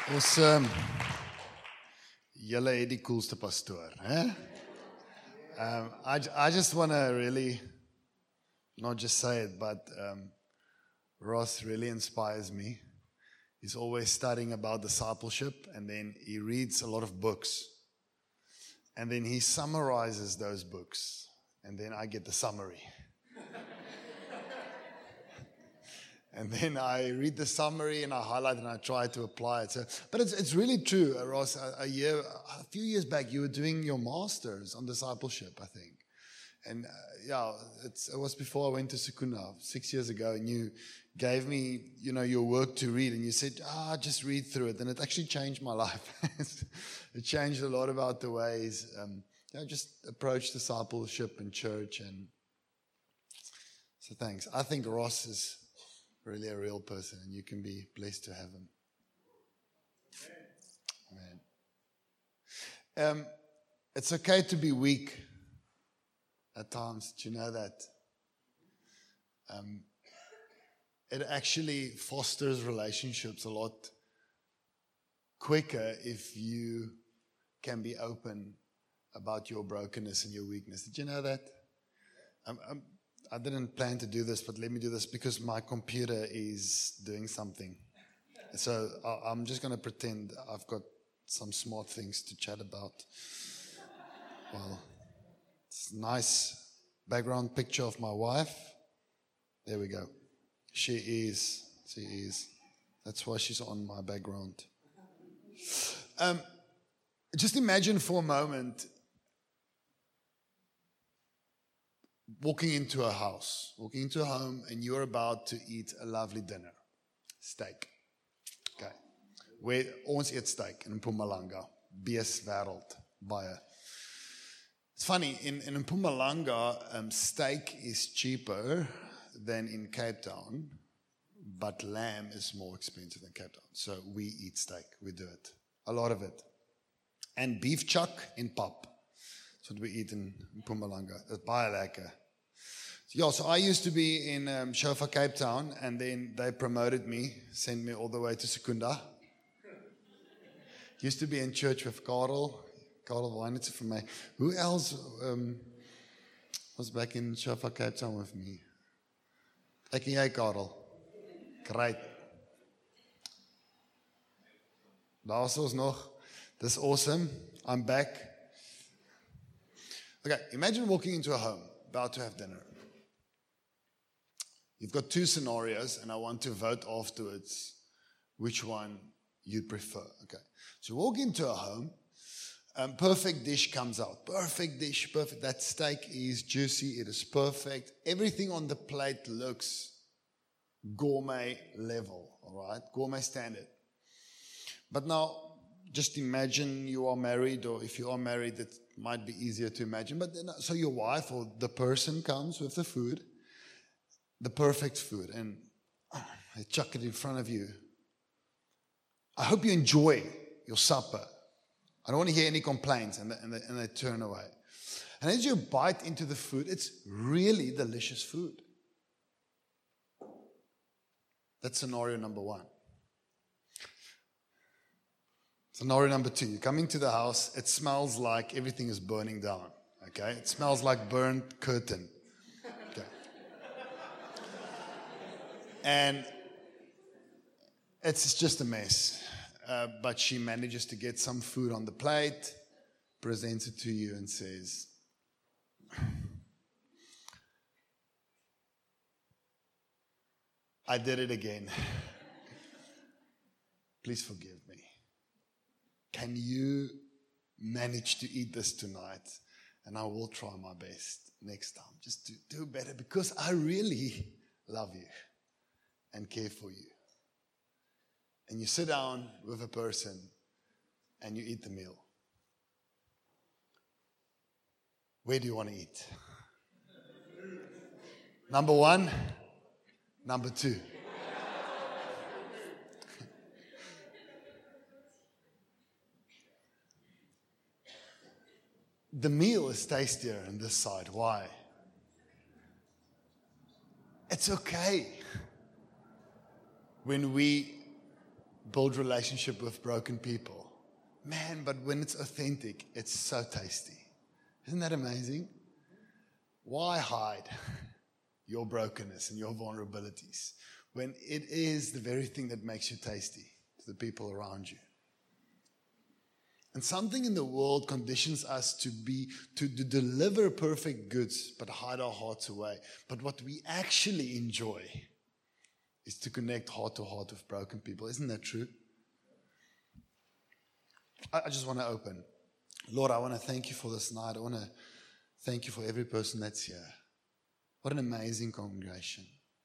Ons julle het die coolste pastoor, hè? I just want to really not just say it, but Ross really inspires me. He's always studying about discipleship, and then he reads a lot of books, and then he summarizes those books, and then I get the summary. And then I read the summary and I highlight and I try to apply it. So, but it's really true, Ross. A few years back, you were doing your master's on discipleship, I think. And it was before I went to Secunda 6 years ago, and you gave me, your work to read, and you said, just read through it. And it actually changed my life. It changed a lot about the ways, just approach discipleship in church. And so thanks. I think Ross is really a real person, and you can be blessed to have him. Amen. It's okay to be weak at times. Do you know that? It actually fosters relationships a lot quicker if you can be open about your brokenness and your weakness. Did you know that? I didn't plan to do this, but let me do this because my computer is doing something. So I'm just going to pretend I've got some smart things to chat about. Well, it's a nice background picture of my wife. There we go. She is. That's why she's on my background. Just imagine for a moment walking into a home, and you're about to eat a lovely dinner. Steak. Okay. Ons eet steak in Mpumalanga. Beeswêreld baie. It's funny, in Mpumalanga, steak is cheaper than in Cape Town, but lamb is more expensive than Cape Town. So we eat steak. We do it. A lot of it. And beef chuck in pap. That's what we eat in Mpumalanga. It's baie lekker. So I used to be in Shofa, Cape Town, and then they promoted me, sent me all the way to Secunda. Used to be in church with Karel Weinitzer from me. Who else was back in Shofa, Cape Town with me? Ek en jy, Karel. Great. Daar's ons nog. This is awesome. I'm back. Okay, imagine walking into a home, about to have dinner. You've got two scenarios, and I want to vote afterwards which one you prefer. Okay, so you walk into a home, perfect dish comes out. Perfect dish, perfect. That steak is juicy, it is perfect. Everything on the plate looks gourmet level, all right? Gourmet standard. But now, just imagine you are married, or if you are married, it might be easier to imagine. But then, so your wife or the person comes with the food, the perfect food, and they chuck it in front of you. I hope you enjoy your supper. I don't want to hear any complaints, and they turn away. And as you bite into the food, it's really delicious food. That's scenario number one. Scenario number two, you come into the house, it smells like everything is burning down, okay? It smells like burnt curtain, okay? And it's just a mess, but she manages to get some food on the plate, presents it to you and says, I did it again. Please forgive me. Can you manage to eat this tonight? And I will try my best next time. Just to do better, because I really love you and care for you. And you sit down with a person and you eat the meal. Where do you want to eat? Number one, number two. The meal is tastier on this side. Why? It's okay when we build relationship with broken people. Man, but when it's authentic, it's so tasty. Isn't that amazing? Why hide your brokenness and your vulnerabilities when it is the very thing that makes you tasty to the people around you? And something in the world conditions us to deliver perfect goods, but hide our hearts away. But what we actually enjoy is to connect heart to heart with broken people. Isn't that true? I just want to open. Lord, I want to thank you for this night. I want to thank you for every person that's here. What an amazing congregation.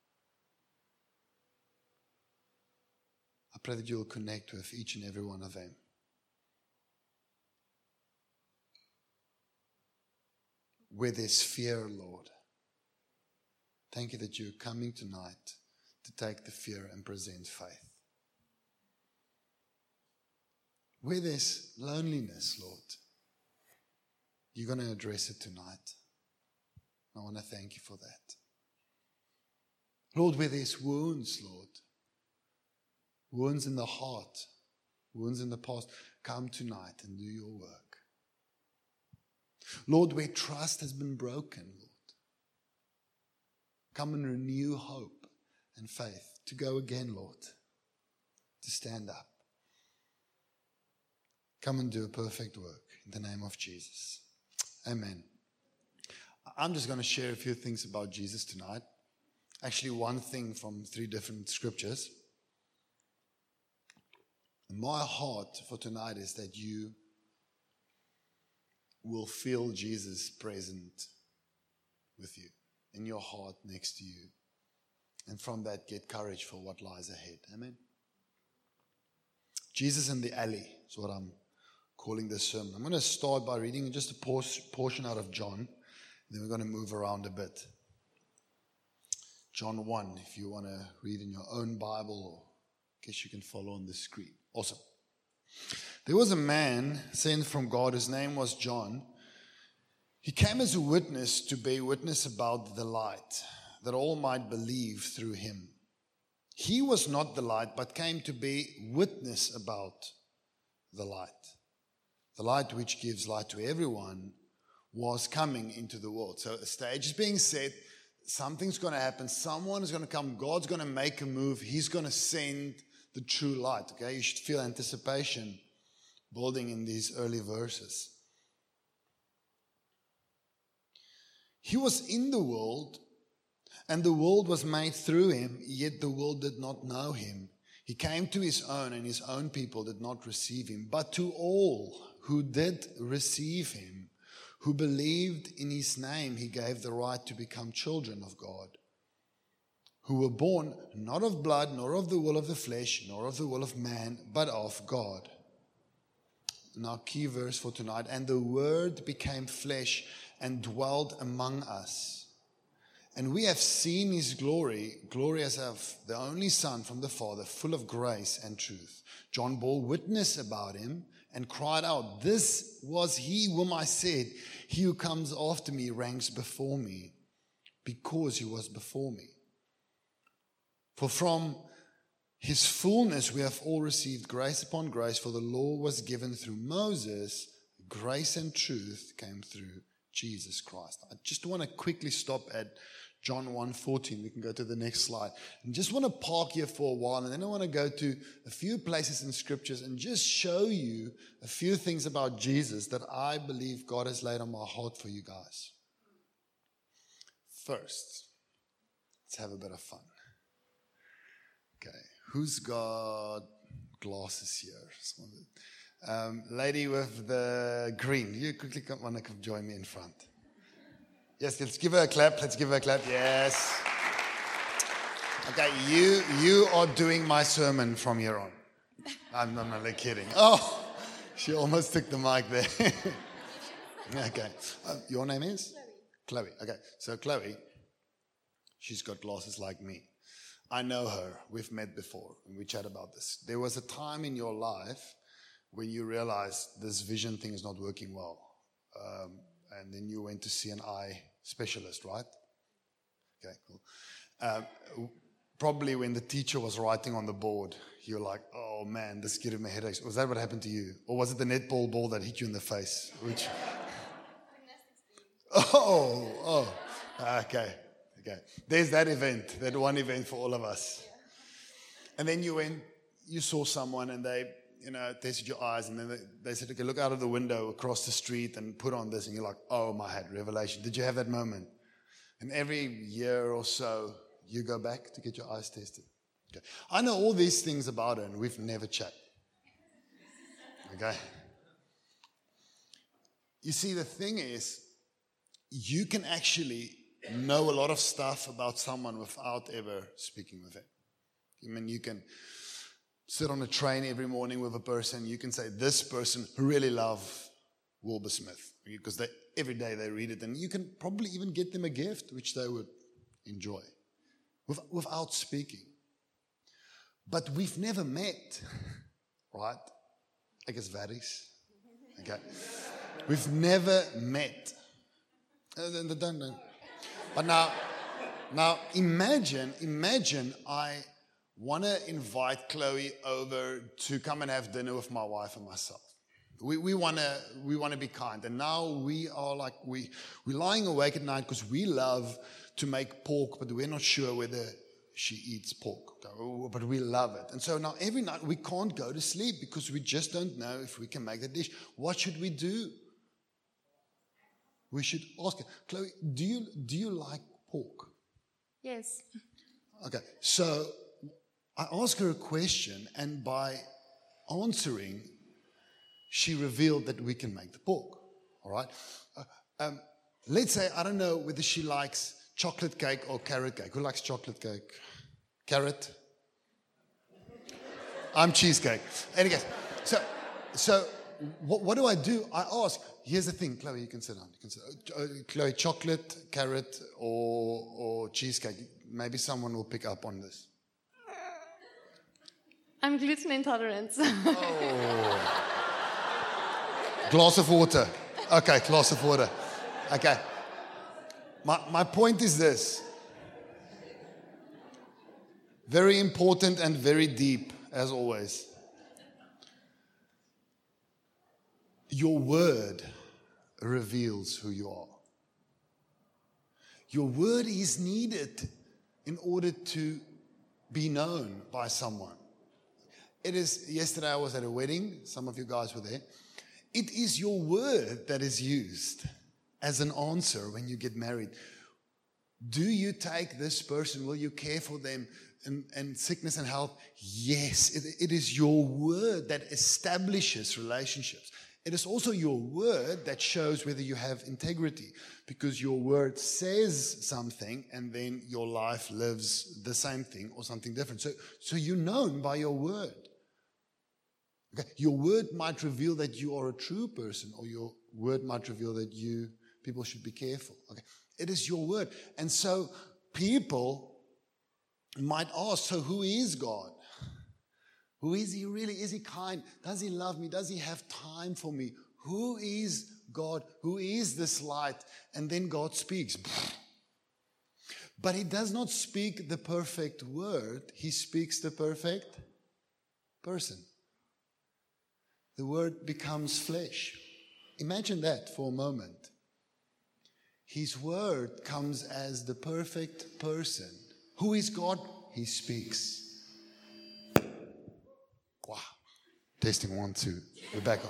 I pray that you'll connect with each and every one of them. Where there's fear, Lord, thank you that you're coming tonight to take the fear and present faith. Where there's loneliness, Lord, you're going to address it tonight. I want to thank you for that. Lord, where there's wounds, Lord, wounds in the heart, wounds in the past, come tonight and do your work. Lord, where trust has been broken, Lord, come and renew hope and faith to go again, Lord, to stand up. Come and do a perfect work in the name of Jesus. Amen. I'm just going to share a few things about Jesus tonight. Actually, one thing from 3 different scriptures. And my heart for tonight is that you will feel Jesus present with you, in your heart, next to you. And from that, get courage for what lies ahead. Amen. Jesus in the alley is what I'm calling this sermon. I'm going to start by reading just a portion out of John. Then we're going to move around a bit. John 1, if you want to read in your own Bible, or I guess you can follow on the screen. Awesome. There was a man sent from God, his name was John. He came as a witness to bear witness about the light, that all might believe through him. He was not the light, but came to bear witness about the light. The light which gives light to everyone was coming into the world. So a stage is being set. Something's going to happen. Someone is going to come. God's going to make a move. He's going to send the true light. Okay, you should feel anticipation building in these early verses. He was in the world, and the world was made through him, yet the world did not know him. He came to his own, and his own people did not receive him. But to all who did receive him, who believed in his name, he gave the right to become children of God, who were born not of blood, nor of the will of the flesh, nor of the will of man, but of God. Now, key verse for tonight. And the Word became flesh and dwelled among us. And we have seen his glory, glory as of the only Son from the Father, full of grace and truth. John bore witness about him and cried out, "This was he whom I said, he who comes after me ranks before me, because he was before me. For from his fullness we have all received grace upon grace, for the law was given through Moses, grace and truth came through Jesus Christ." I just want to quickly stop at John 1:14. We can go to the next slide. And just want to park here for a while, and then I want to go to a few places in scriptures and just show you a few things about Jesus that I believe God has laid on my heart for you guys. First, let's have a bit of fun. Okay, who's got glasses here? Lady with the green, you quickly want to come join me in front. Yes, let's give her a clap. Let's give her a clap. Yes. Okay, you are doing my sermon from here on. I'm not really kidding. Oh, she almost took the mic there. Okay. Your name is? Chloe. Okay, so Chloe, she's got glasses like me. I know her. We've met before, and we chat about this. There was a time in your life when you realized this vision thing is not working well. And then you went to see an eye specialist, right? Okay, cool. Probably when the teacher was writing on the board, you're like, oh man, this is giving me headaches. Was that what happened to you? Or was it the netball ball that hit you in the face? Which? Okay. There's that event, that one event for all of us. And then you saw someone and they, tested your eyes and then they said, okay, look out of the window across the street and put on this. And you're like, oh my head, revelation. Did you have that moment? And every year or so, you go back to get your eyes tested. Okay. I know all these things about her and we've never chatted. Okay. You see, the thing is, you can actually know a lot of stuff about someone without ever speaking with them. I mean, you can sit on a train every morning with a person. You can say, this person really loves Wilbur Smith. Because every day they read it. And you can probably even get them a gift, which they would enjoy. Without speaking. But we've never met. Right? I guess varies. Okay. We've never met. Don't. But now imagine I want to invite Chloe over to come and have dinner with my wife and myself. We want to be kind. And now we are like, we're lying awake at night because we love to make pork, but we're not sure whether she eats pork. But we love it. And so now every night we can't go to sleep because we just don't know if we can make the dish. What should we do? We should ask her, Chloe, do you like pork? Yes. Okay, so I asked her a question, and by answering, she revealed that we can make the pork. All right? Let's say, I don't know whether she likes chocolate cake or carrot cake. Who likes chocolate cake? Carrot? I'm cheesecake. Anyway, so what do? I ask. Here's the thing, Chloe, you can sit down. Chloe, chocolate, carrot, or cheesecake. Maybe someone will pick up on this. I'm gluten intolerant. Oh. Glass of water. Okay, glass of water. Okay. My point is this. Very important and very deep, as always. Your word reveals who you are. Your word is needed in order to be known by someone. Yesterday I was at a wedding. Some of you guys were there. It is your word that is used as an answer when you get married. Do you take this person? Will you care for them in sickness and health? Yes, it is your word that establishes relationships. It is also your word that shows whether you have integrity, because your word says something and then your life lives the same thing or something different. So you're known by your word. Okay? Your word might reveal that you are a true person, or your word might reveal that people should be careful. Okay? It is your word. And so people might ask, so who is God? Who is he really? Is he kind? Does he love me? Does he have time for me? Who is God? Who is this light? And then God speaks. But he does not speak the perfect word. He speaks the perfect person. The word becomes flesh. Imagine that for a moment. His word comes as the perfect person. Who is God? He speaks. Wow. Testing 1, 2. We're back on.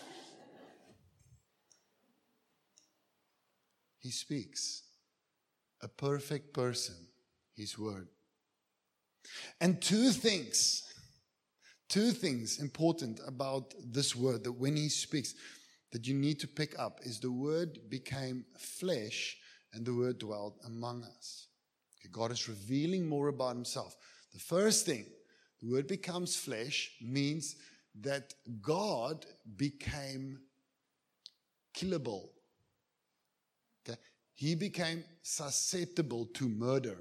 He speaks. A perfect person. His word. And two things important about this word, that when he speaks, that you need to pick up, is the word became flesh and the word dwelled among us. Okay, God is revealing more about himself. The first thing, the word becomes flesh, means that God became killable. Okay? He became susceptible to murder.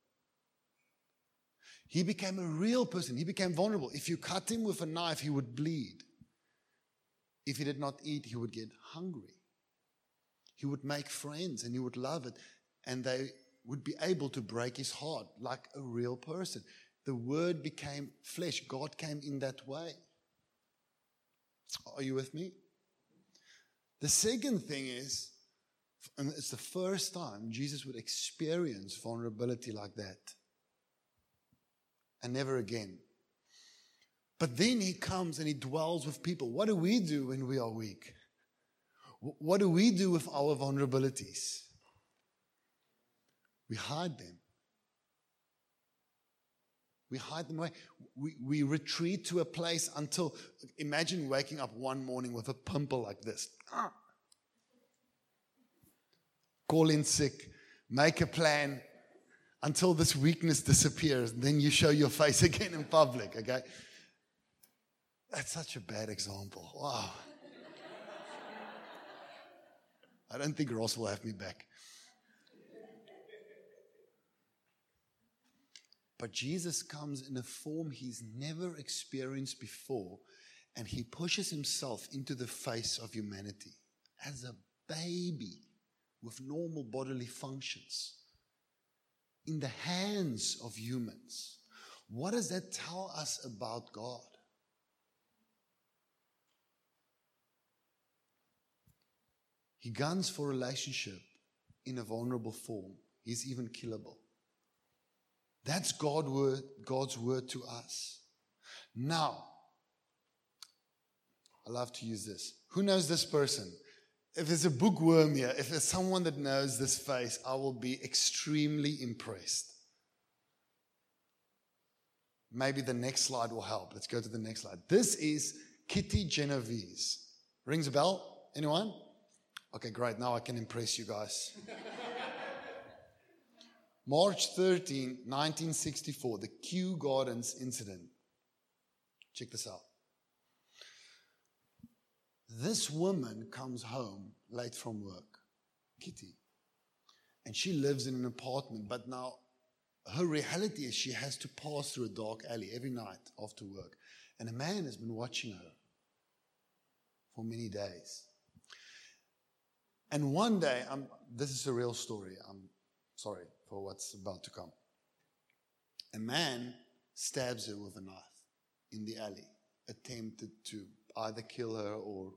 He became a real person. He became vulnerable. If you cut him with a knife, he would bleed. If he did not eat, he would get hungry. He would make friends and he would love it. And they would be able to break his heart like a real person. The Word became flesh. God came in that way. Are you with me? The second thing is, and it's the first time Jesus would experience vulnerability like that. And never again. But then he comes and he dwells with people. What do we do when we are weak? What do we do with our vulnerabilities? We hide them. We hide them away. We retreat to a place until, imagine waking up one morning with a pimple like this. Call in sick, make a plan until this weakness disappears. Then you show your face again in public, okay? That's such a bad example. Wow. I don't think Ross will have me back. But Jesus comes in a form he's never experienced before, and he pushes himself into the face of humanity as a baby with normal bodily functions in the hands of humans. What does that tell us about God? He guns for relationship in a vulnerable form. He's even killable. That's God's word to us. Now, I love to use this. Who knows this person? If there's a bookworm here, if there's someone that knows this face, I will be extremely impressed. Maybe the next slide will help. Let's go to the next slide. This is Kitty Genovese. Rings a bell? Anyone? Okay, great. Now I can impress you guys. March 13, 1964, the Kew Gardens incident. Check this out. This woman comes home late from work, Kitty, and she lives in an apartment, but now her reality is she has to pass through a dark alley every night after work, and a man has been watching her for many days. And one day, this is a real story, I'm sorry for what's about to come. A man stabs her with a knife in the alley, attempted to either kill her or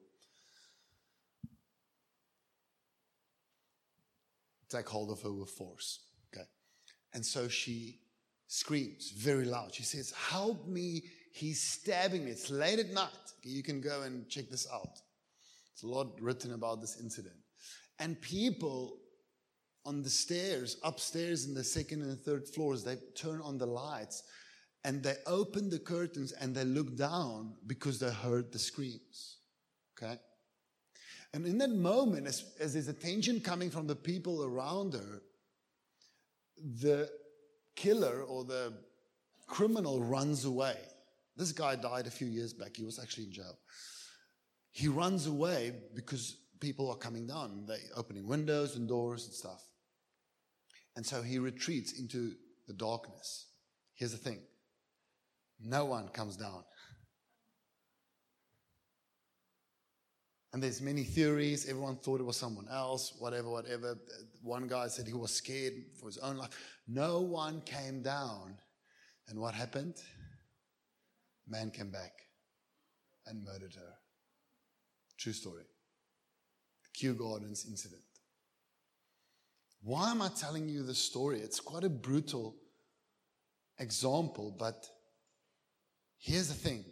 take hold of her with force. Okay. And so she screams very loud. She says, "Help me, he's stabbing me. It's late at night." Okay, you can go and check this out. There's a lot written about this incident. And people on the stairs, upstairs in the second and third floors, they turn on the lights and they open the curtains and they look down because they heard the screams. Okay? And in that moment, as there's attention coming from the people around her, the killer or the criminal runs away. This guy died a few years back. He was actually in jail. He runs away because people are coming down. They're opening windows and doors and stuff. And so he retreats into the darkness. Here's the thing. No one comes down. And there's many theories. Everyone thought it was someone else, whatever. One guy said he was scared for his own life. No one came down. And what happened? Man came back and murdered her. True story. The Kew Gardens incident. Why am I telling you this story? It's quite a brutal example, but here's the thing.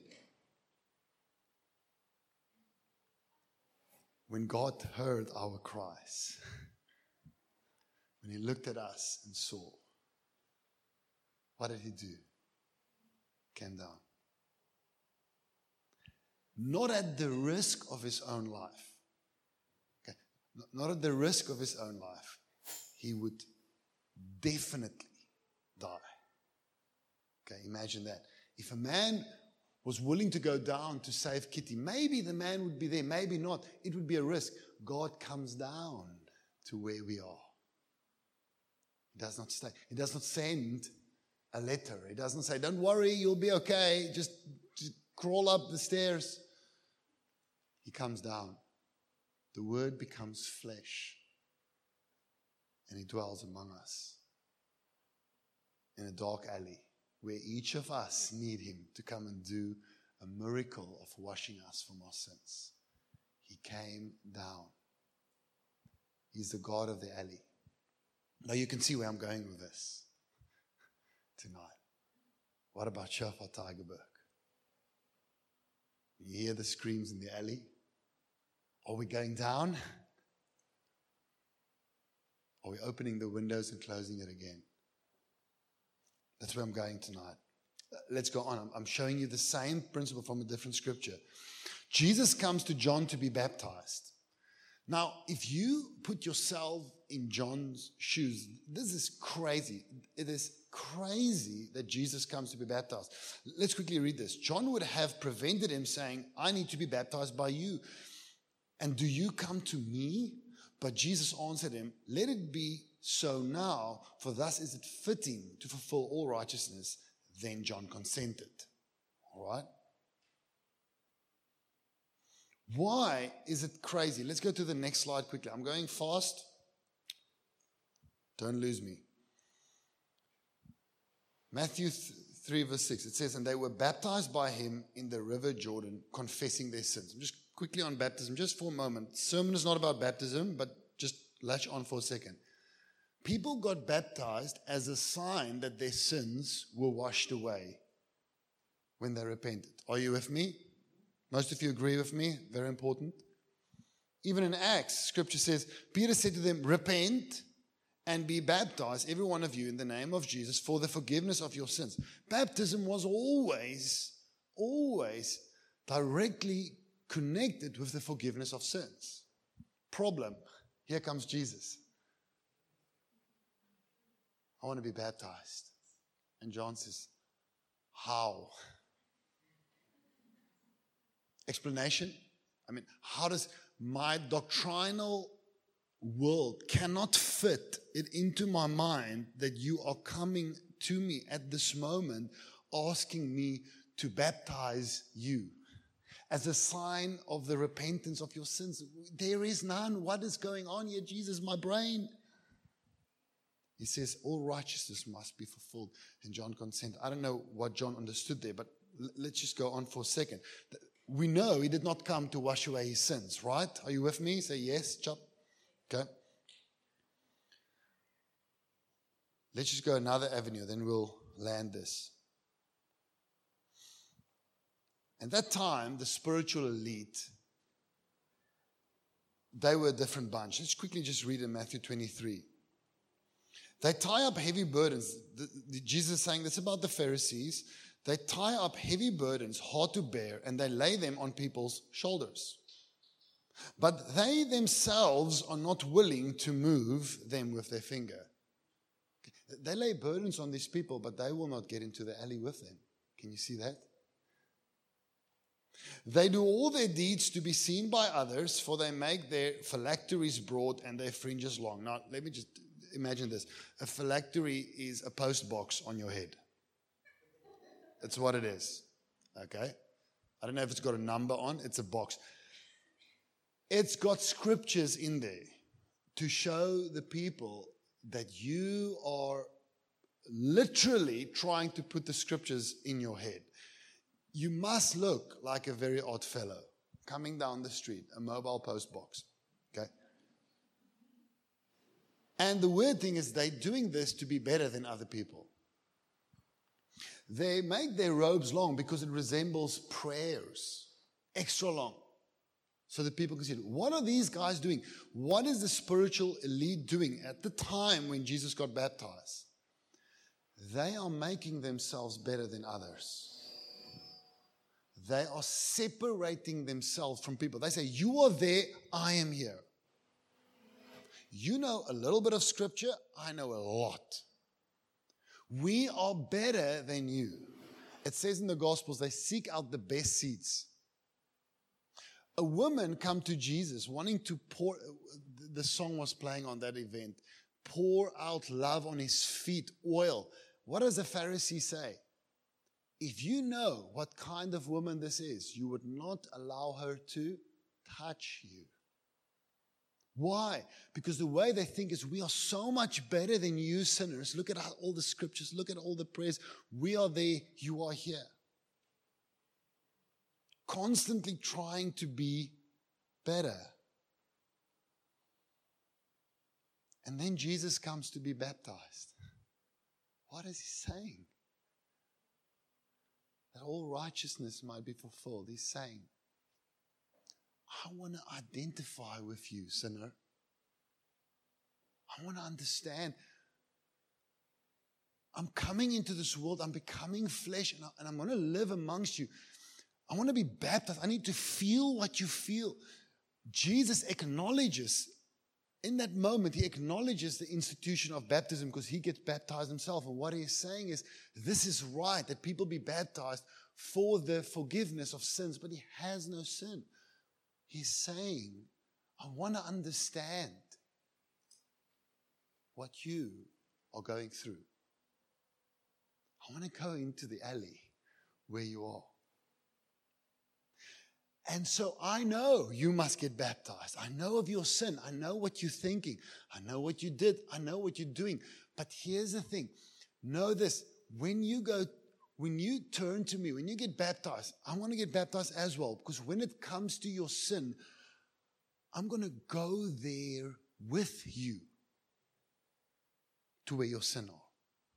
When God heard our cries, when He looked at us and saw, what did He do? Came down. Not at the risk of His own life. Okay? Not at the risk of His own life. He would definitely die. Okay, imagine that. If a man was willing to go down to save Kitty, maybe the man would be there, maybe not. It would be a risk. God comes down to where we are. He does not stay. He does not send a letter. He doesn't say, "Don't worry, you'll be okay. Just crawl up the stairs." He comes down. The Word becomes flesh. And He dwells among us. in a dark alley where each of us need him to come and do a miracle of washing us from our sins. He came down. He's the God of the alley. Now you can see where I'm going with this tonight. What about Shofar Tigerberg? You hear the screams in the alley? Are we going down? Are we opening the windows and closing it again? That's where I'm going tonight. Let's go on. I'm showing you the same principle from a different scripture. Jesus comes to John to be baptized. Now, if you put yourself in John's shoes, this is crazy. It is crazy that Jesus comes to be baptized. Let's quickly read this. John would have prevented him saying, I need to be baptized by you. And do you come to me? But Jesus answered him, let it be so now, for thus is it fitting to fulfill all righteousness. Then John consented. All right? Why is it crazy? Let's go to the next slide quickly. I'm going fast. Don't lose me. Matthew 3 verse 6. It says, and they were baptized by him in the river Jordan, confessing their sins. I'm just quickly on baptism, just for a moment. Sermon is not about baptism, but just latch on for a second. People got baptized as a sign that their sins were washed away when they repented. Are you with me? Most of you agree with me. Very important. Even in Acts, scripture says, Peter said to them, repent and be baptized, every one of you, in the name of Jesus for the forgiveness of your sins. Baptism was always directly connected with the forgiveness of sins. Problem, here comes Jesus. I want to be baptized. And John says, how? Explanation? I mean, how does my doctrinal world cannot fit it into my mind that you are coming to me at this moment asking me to baptize you as a sign of the repentance of your sins? There is none. What is going on here, Jesus? My brain. He says all righteousness must be fulfilled. And John consented. I don't know what John understood there, but let's just go on for a second. We know he did not come to wash away his sins, right? Are you with me? Say yes, chop. Okay. Let's just go another avenue, then we'll land this. At that time, the spiritual elite, they were a different bunch. Let's quickly just read in Matthew 23. They tie up heavy burdens. Jesus is saying this about the Pharisees. They tie up heavy burdens, hard to bear, and they lay them on people's shoulders. But they themselves are not willing to move them with their finger. They lay burdens on these people, but they will not get into the alley with them. Can you see that? They do all their deeds to be seen by others, for they make their phylacteries broad and their fringes long. Now, let me just imagine this. A phylactery is a post box on your head. That's what it is. Okay? I don't know if it's got a number on. It's a box. It's got scriptures in there to show the people that you are literally trying to put the scriptures in your head. You must look like a very odd fellow coming down the street, a mobile post box. Okay? And the weird thing is they're doing this to be better than other people. They make their robes long because it resembles prayers, extra long, so that people can see it. What are these guys doing? What is the spiritual elite doing at the time when Jesus got baptized? They are making themselves better than others. They are separating themselves from people. They say, you are there, I am here. You know a little bit of scripture, I know a lot. We are better than you. It says in the Gospels, they seek out the best seats. A woman come to Jesus wanting to pour, the song was playing on that event, pour out love on his feet, oil. What does the Pharisee say? If you know what kind of woman this is, you would not allow her to touch you. Why? Because the way they think is we are so much better than you sinners. Look at all the scriptures. Look at all the prayers. We are there. You are here. Constantly trying to be better. And then Jesus comes to be baptized. What is he saying? That all righteousness might be fulfilled. He's saying, I want to identify with you, sinner. I want to understand. I'm coming into this world. I'm becoming flesh, and I'm going to live amongst you. I want to be baptized. I need to feel what you feel. Jesus acknowledges, in that moment, he acknowledges the institution of baptism because he gets baptized himself. And what he's saying is, this is right, that people be baptized for the forgiveness of sins, but he has no sin. He's saying, I want to understand what you are going through. I want to go into the alley where you are. And so I know you must get baptized. I know of your sin. I know what you're thinking. I know what you did. I know what you're doing. But here's the thing. Know this. When you turn to me, when you get baptized, I want to get baptized as well. Because when it comes to your sin, I'm going to go there with you to where your sin are.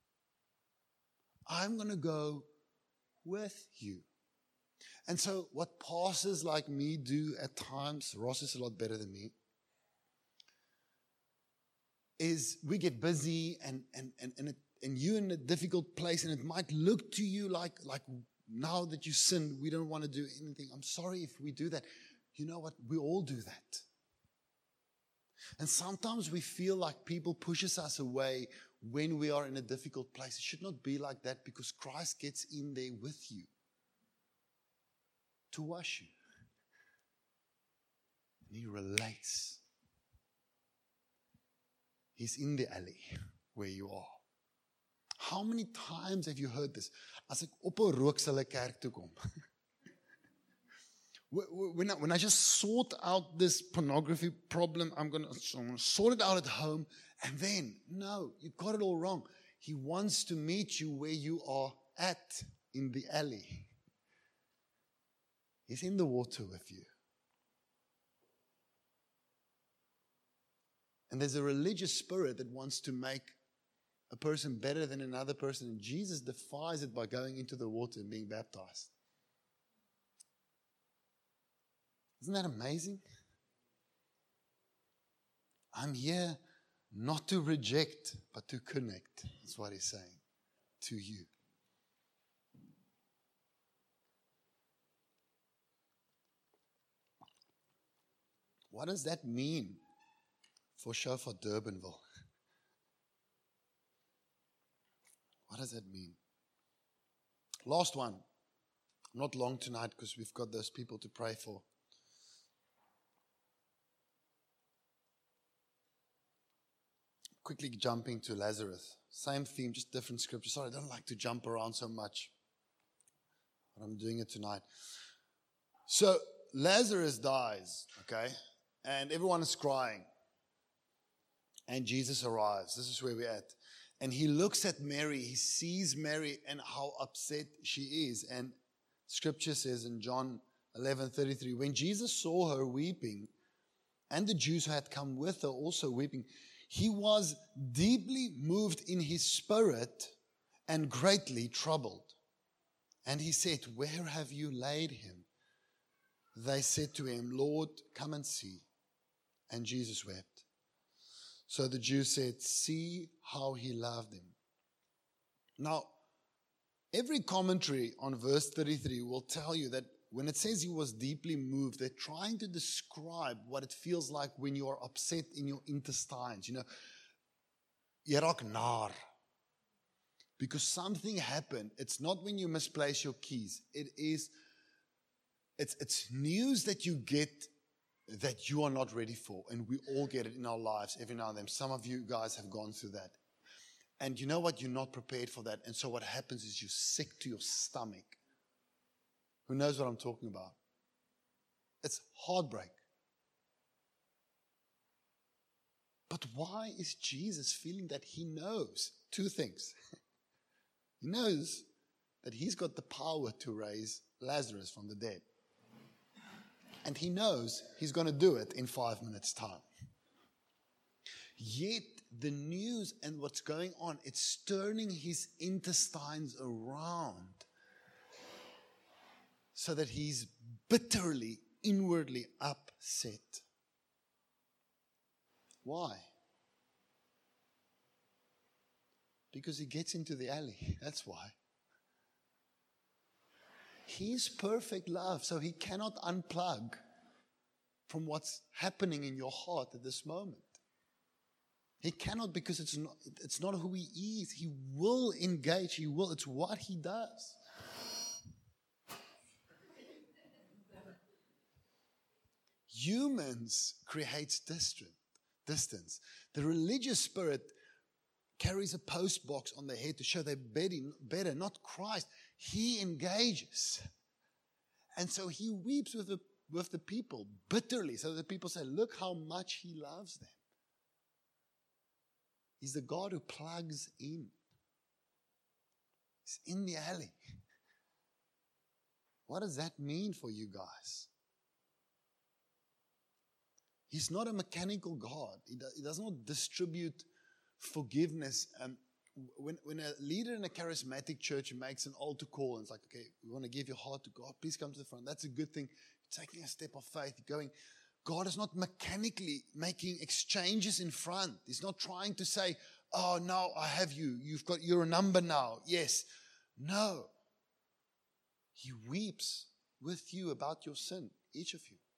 I'm going to go with you. And so what pastors like me do at times, Ross is a lot better than me, is we get busy and you're in a difficult place, and it might look to you like now that you sin, we don't want to do anything. I'm sorry if we do that. You know what? We all do that. And sometimes we feel like people pushes us away when we are in a difficult place. It should not be like that, because Christ gets in there with you to wash you. And he relates. He's in the alley where you are. How many times have you heard this? As ek op 'n rook sal ek kerk toe kom. When I just sort out this pornography problem, I'm going to sort it out at home. And then, no, you got it all wrong. He wants to meet you where you are at, in the alley. He's in the water with you. And there's a religious spirit that wants to make a person better than another person. And Jesus defies it by going into the water and being baptized. Isn't that amazing? I'm here not to reject, but to connect. That's what he's saying to you. What does that mean for Shofar Durbanville? What does that mean? Last one. Not long tonight, because we've got those people to pray for. Quickly jumping to Lazarus. Same theme, just different scripture. Sorry, I don't like to jump around so much, but I'm doing it tonight. So Lazarus dies, okay? And everyone is crying. And Jesus arrives. This is where we're at. And he looks at Mary. He sees Mary and how upset she is. And scripture says in John 11:33, when Jesus saw her weeping, and the Jews who had come with her also weeping, he was deeply moved in his spirit and greatly troubled. And he said, where have you laid him? They said to him, Lord, come and see. And Jesus wept. So the Jews said, see how he loved him. Now, every commentary on verse 33 will tell you that when it says he was deeply moved, they're trying to describe what it feels like when you are upset in your intestines. You know, jy raak naar. Because something happened. It's not when you misplace your keys. It's news that you get that you are not ready for. And we all get it in our lives every now and then. Some of you guys have gone through that. And you know what? You're not prepared for that. And so what happens is you're sick to your stomach. Who knows what I'm talking about? It's heartbreak. But why is Jesus feeling that he knows two things? He knows that he's got the power to raise Lazarus from the dead. And he knows he's going to do it in 5 minutes' time. Yet the news and what's going on, it's turning his intestines around so that he's bitterly, inwardly upset. Why? Because he gets into the alley. That's why. He's perfect love, so he cannot unplug from what's happening in your heart at this moment. He cannot, because it's not who he is. He will engage. He will. It's what he does. Humans creates distance. The religious spirit carries a post box on their head to show they're better, not Christ. He engages. And so he weeps with the people bitterly, so the people say, look how much he loves them. He's the God who plugs in. He's in the alley. What does that mean for you guys? He's not a mechanical God. He does not distribute forgiveness. When a leader in a charismatic church makes an altar call and it's like, okay, we want to give your heart to God, please come to the front. That's a good thing. You're taking a step of faith. You're going, God is not mechanically making exchanges in front. He's not trying to say, oh, now I have you. You're a number now. Yes. No. He weeps with you about your sin, each of you.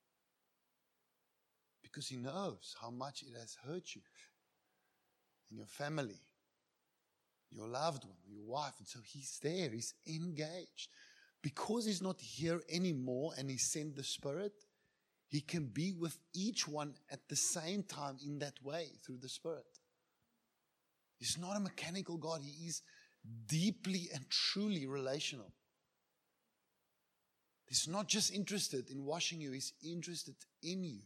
Because he knows how much it has hurt you and your family, your loved one, your wife. And so he's there, he's engaged. Because he's not here anymore and he sent the Spirit, he can be with each one at the same time in that way through the Spirit. He's not a mechanical God. He is deeply and truly relational. He's not just interested in washing you, he's interested in you.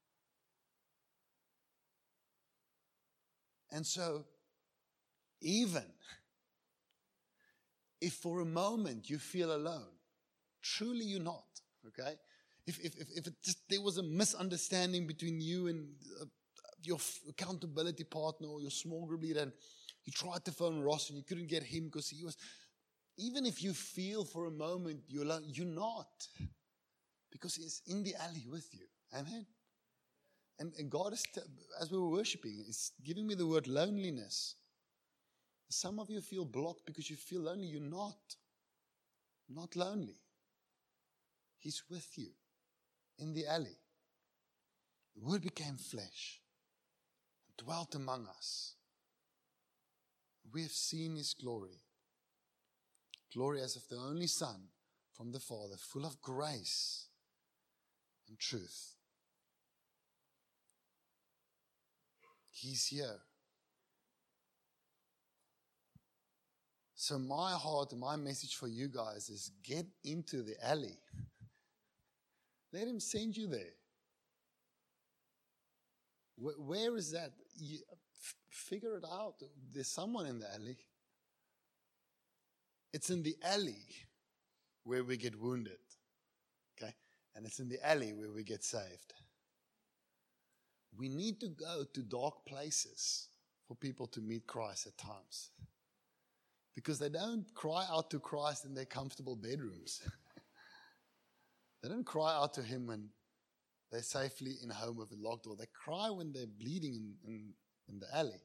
And so, even if for a moment you feel alone, truly you're not, okay? If there was a misunderstanding between you and your accountability partner or your small group leader, and you tried to phone Ross and you couldn't get him because he was, even if you feel for a moment you're alone, you're not. Because he's in the alley with you. Amen? And God is, as we were worshiping, is giving me the word loneliness. Some of you feel blocked because you feel lonely. You're not. Not lonely. He's with you in the alley. The Word became flesh and dwelt among us. We have seen His glory. Glory as of the only Son from the Father, full of grace and truth. He's here. So my heart and my message for you guys is get into the alley. Let Him send you there. Where is that? Figure it out. There's someone in the alley. It's in the alley where we get wounded. Okay? And it's in the alley where we get saved. We need to go to dark places for people to meet Christ at times. Because they don't cry out to Christ in their comfortable bedrooms. They don't cry out to Him when they're safely in a home with a locked door. They cry when they're bleeding in the alley.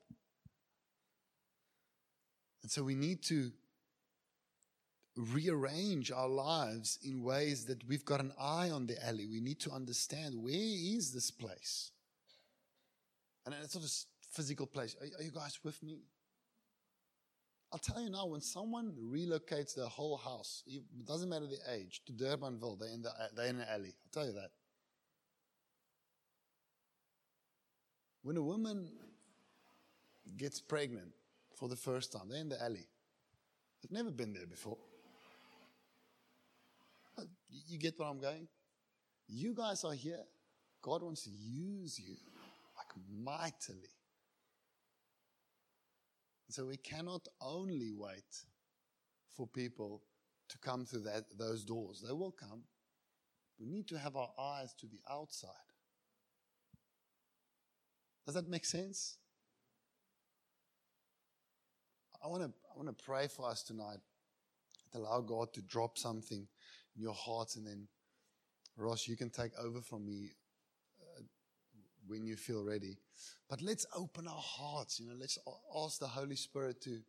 And so we need to rearrange our lives in ways that we've got an eye on the alley. We need to understand, where is this place? And it's not a physical place. Are you guys with me? I'll tell you now, when someone relocates their whole house, it doesn't matter the age, to Durbanville, they're in the alley. I'll tell you that. When a woman gets pregnant for the first time, they're in the alley. They've never been there before. You get where I'm going? You guys are here. God wants to use you like mightily. So we cannot only wait for people to come through those doors. They will come. We need to have our eyes to the outside. Does that make sense? I want to pray for us tonight. Allow God to drop something in your hearts, and then Ross, you can take over from me when you feel ready. But let's open our hearts. Let's ask the Holy Spirit to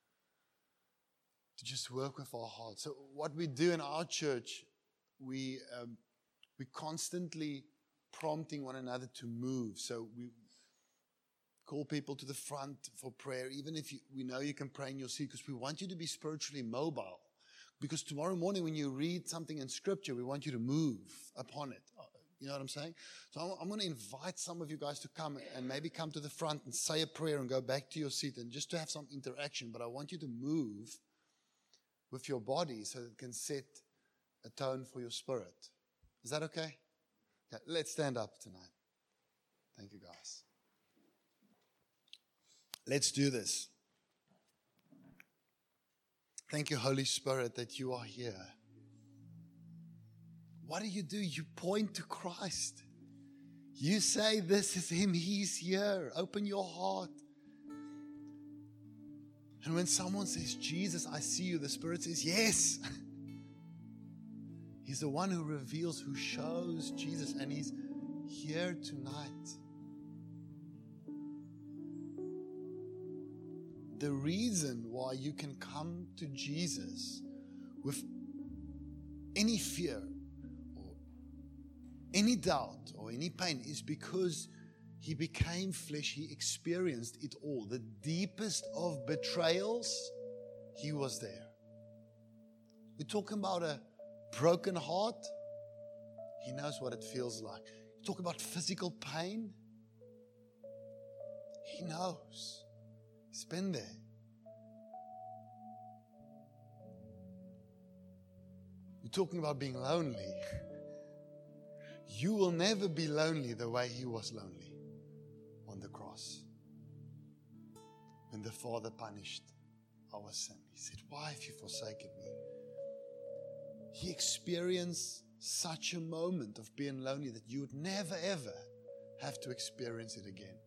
just work with our hearts. So what we do in our church, we constantly prompting one another to move. So we call people to the front for prayer, even if we know you can pray in your seat, because we want you to be spiritually mobile. Because tomorrow morning when you read something in Scripture, we want you to move upon it. You know what I'm saying? So I'm going to invite some of you guys to come and maybe come to the front and say a prayer and go back to your seat and just to have some interaction. But I want you to move with your body so that it can set a tone for your spirit. Is that okay? Okay, let's stand up tonight. Thank you, guys. Let's do this. Thank you, Holy Spirit, that you are here. What do? You point to Christ. You say, this is Him. He's here. Open your heart. And when someone says, Jesus, I see you, the Spirit says, yes. He's the one who reveals, who shows Jesus, and He's here tonight. The reason why you can come to Jesus with any fear or any doubt or any pain is because He became flesh. He experienced it all. The deepest of betrayals, He was there. We're talking about a broken heart. He knows what it feels like. You talk about physical pain. He knows. He's been there. You're talking about being lonely. You will never be lonely the way He was lonely on the cross. When the Father punished our sin, He said, why have you forsaken me? He experienced such a moment of being lonely that you would never ever have to experience it again.